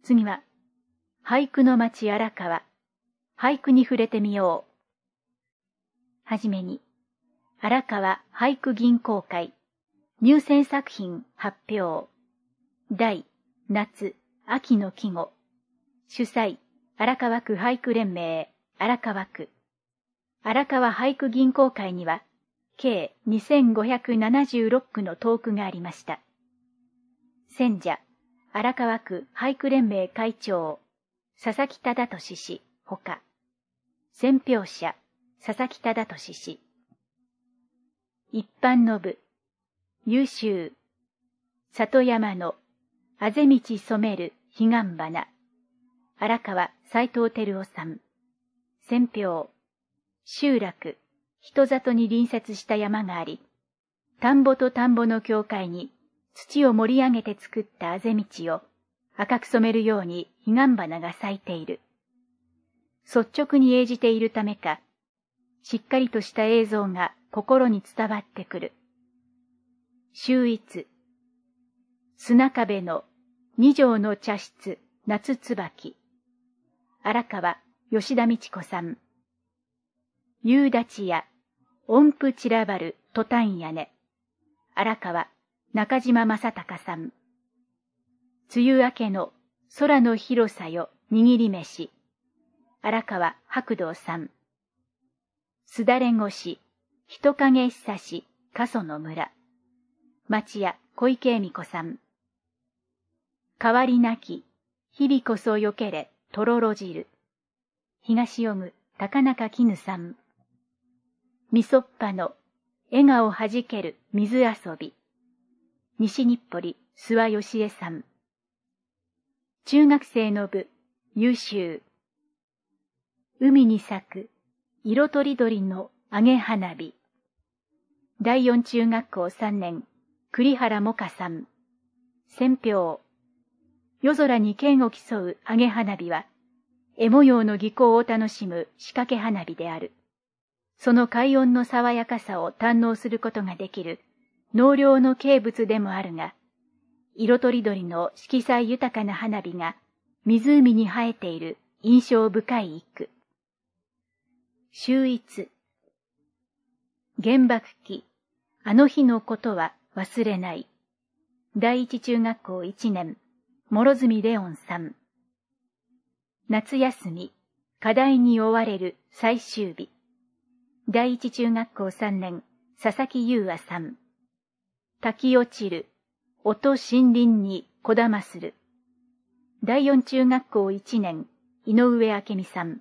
次は、俳句の町荒川。俳句に触れてみよう。はじめに、荒川俳句吟行会。入選作品発表。題、夏、秋の季語。主催、荒川区俳句連盟、荒川区。荒川俳句吟行会には、計2576句の投句がありました。選者、荒川区俳句連盟会長、佐々木忠俊氏、ほか。選評者、佐々木忠俊氏。一般の部、優秀。里山の、あぜ道染める彼岸花。荒川斉藤照夫さん。選評。集落、人里に隣接した山があり、田んぼと田んぼの境界に土を盛り上げて作ったあぜ道を赤く染めるように彼岸花が咲いている。率直に映じているためか、しっかりとした映像が心に伝わってくる。秀逸。砂壁の二畳の茶室夏椿。荒川吉田美智子さん。夕立や音符散らばるトタン屋根。荒川中島正隆さん。梅雨明けの空の広さよ握り飯。荒川白道さん。すだれ越し人影久し過疎の村。町屋小池恵美子さん。変わりなき日々こそよけれとろろ汁。東読む高中絹さん。みそっぱの笑顔はじける水遊び。西日暮里諏訪義恵さん。中学生の部優秀。海に咲く色とりどりの揚げ花火。第四中学校3年栗原萌歌さん。選評。夜空に剣を競う揚げ花火は絵模様の技巧を楽しむ仕掛け花火である。その快音の爽やかさを堪能することができる納涼の景物でもあるが、色とりどりの色彩豊かな花火が湖に生えている印象深い一句。秀逸。原爆期、あの日のことは忘れない。第一中学校1年、諸角レオンさん。夏休み、課題に追われる最終日。第一中学校3年、佐々木優愛さん。滝落ちる、音森林にこだまする。第四中学校1年、井上明美さん。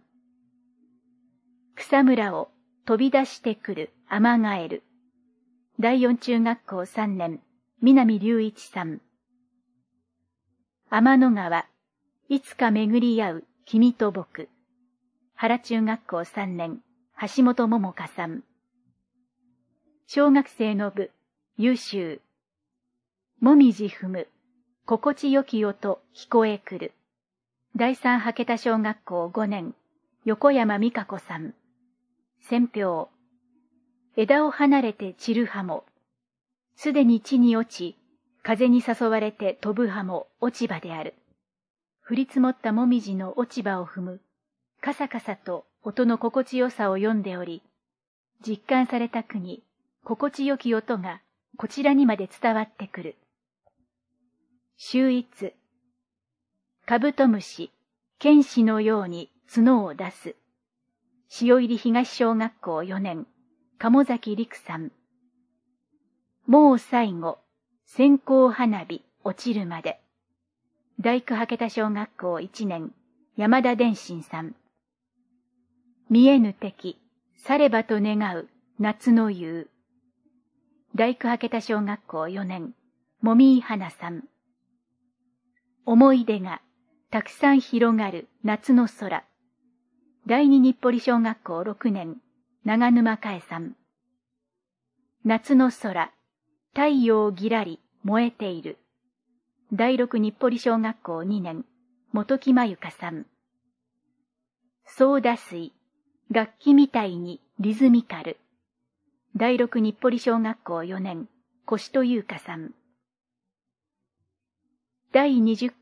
草むらを飛び出してくるアマガエル。第四中学校3年、南隆一さん。天の川、いつか巡り合う君と僕。原中学校3年、橋本桃香さん。小学生の部、優秀。もみじ踏む、心地よき音聞こえくる。第三羽桁小学校5年、横山美香子さん。選評。枝を離れて散る葉も、すでに地に落ち、風に誘われて飛ぶ葉も落ち葉である。降り積もったもみじの落ち葉を踏む、カサカサと音の心地よさを読んでおり、実感された句に心地よき音がこちらにまで伝わってくる。秀逸。カブトムシ、剣士のように角を出す。塩入東小学校4年、鴨崎陸さん。もう最後、線香花火落ちるまで。第九羽桁小学校1年、山田伝心さん。見えぬ敵、さればと願う夏の夕。第九羽桁小学校4年、もみい花さん。思い出がたくさん広がる夏の空。第二日暮里小学校6年、長沼佳恵さん。夏の空、太陽ぎらり燃えている。第六日暮里小学校2年、本木まゆかさん。ソーダ水、楽器みたいにリズミカル。第六日暮里小学校4年、越戸優香さん。第20回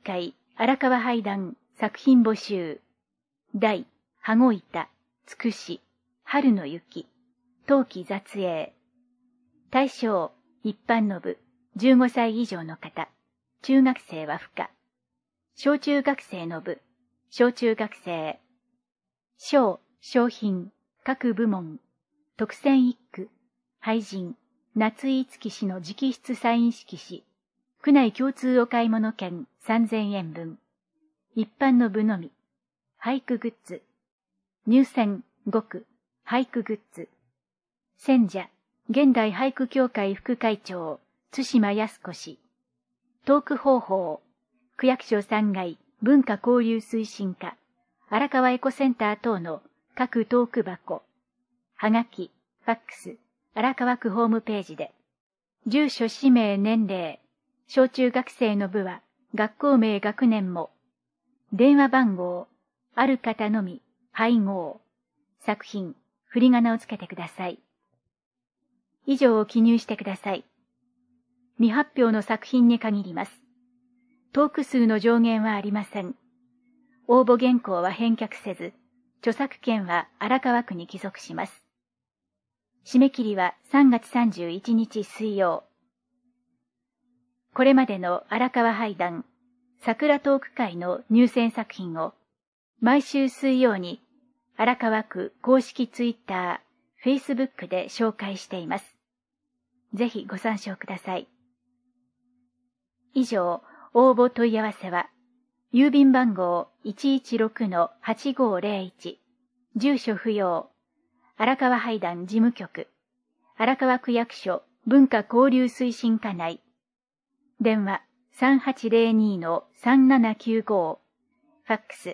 荒川俳壇作品募集。題、羽子板、つくし、春の雪、冬季雑影。対象、一般の部、15歳以上の方、中学生は不可。小中学生の部、小中学生。賞、賞品、各部門、特選一句、俳人、夏井月氏の直筆サイン色紙、区内共通お買い物券3000円分。一般の部のみ。俳句グッズ。入選5句。俳句グッズ。選者、現代俳句協会副会長、津島康子氏。トーク方法、区役所3階文化交流推進課、荒川エコセンター等の各トーク箱。はがき、ファックス、荒川区ホームページで。住所氏名年齢、小中学生の部は学校名学年も。電話番号、ある方のみ、配合。作品、振り仮名をつけてください。以上を記入してください。未発表の作品に限ります。トーク数の上限はありません。応募原稿は返却せず、著作権は荒川区に帰属します。締め切りは3月31日水曜。これまでの荒川俳壇、桜トーク会の入選作品を毎週水曜に荒川区公式ツイッター、Facebook で紹介しています。ぜひご参照ください。以上、応募問い合わせは、郵便番号 116-8501、住所不要、荒川俳壇事務局、荒川区役所文化交流推進課内、電話3802-3795、ファックス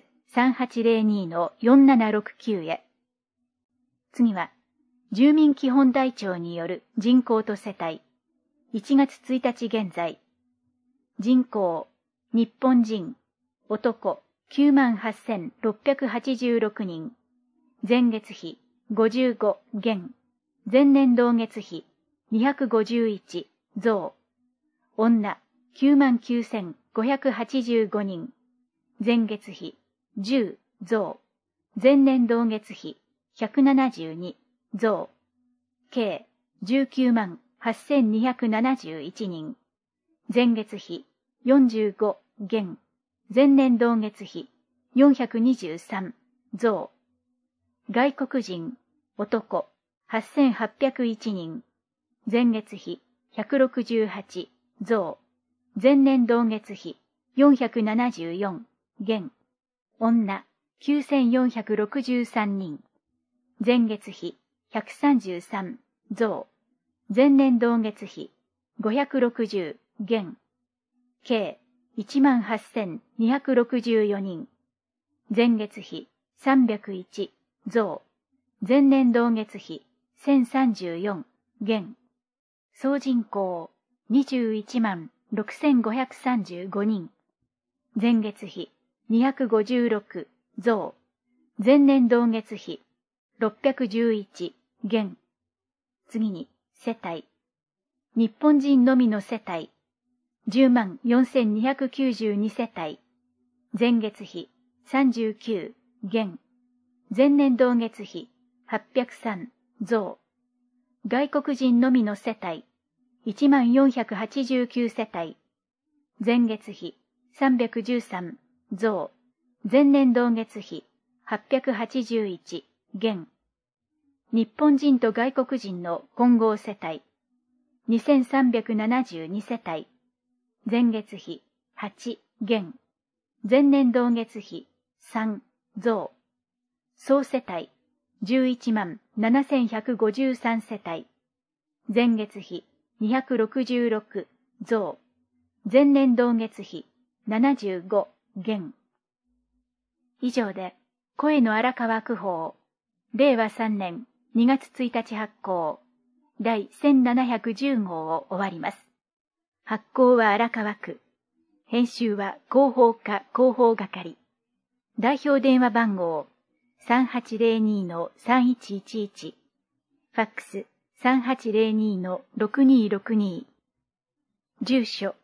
3802-4769へ。次は、住民基本台帳による人口と世帯、1月1日現在、人口、日本人、男、98,686人、前月比、55減、前年同月比、251増、女、99,585人、前月比、10増、前年同月比、172増、計、198,271人、前月比、45減、前年同月比、423増、外国人、男、8,801人、前月比、168増、前年同月比、474減、女、9,463人、前月比、133増、前年同月比、560減、計、18,264人、前月比、301増、前年同月比、1,034減、総人口、216,535人、前月比、256増、前年同月比、611減。次に、世帯。日本人のみの世帯、104,292世帯、前月比、39減。前年同月比、803増。外国人のみの世帯、1489世帯、前月比、313増。前年同月比、881減。日本人と外国人の混合世帯、2,372世帯、前月比、8減。前年同月比、3増。総世帯、117,153世帯、前月比、266増。前年同月比、75減。以上で、声の荒川区法、令和3年2月1日発行、第1710号を終わります。発行は荒川区。編集は広報課広報係。代表電話番号、3802-3111。ファックス、3802-6262。住所、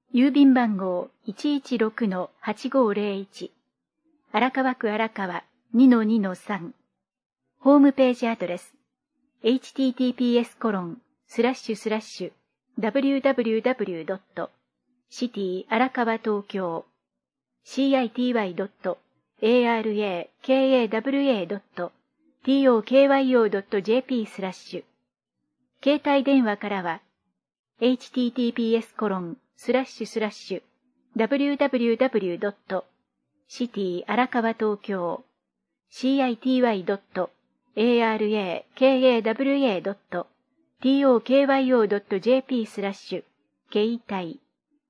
郵便番号 116-8501 荒川区荒川 2-2-3 ホームページアドレス https://www.city-arakawa-tokyo city-arakawa.tokyo.jp 携帯電話からは https://www.city-arakawa-tokyo city-arakawa.tokyo.jp ケイタイ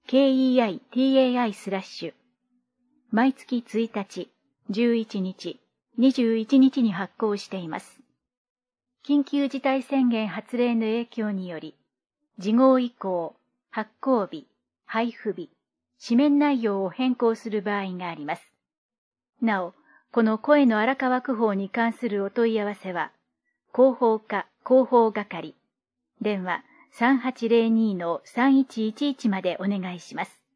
KEITAI/ 毎月1日、11日、21日に発行しています。緊急事態宣言発令の影響により、次号以降、発行日、配布日、紙面内容を変更する場合があります。なお、この声の荒川区報に関するお問い合わせは、広報課広報係、電話 3802-3111 までお願いします。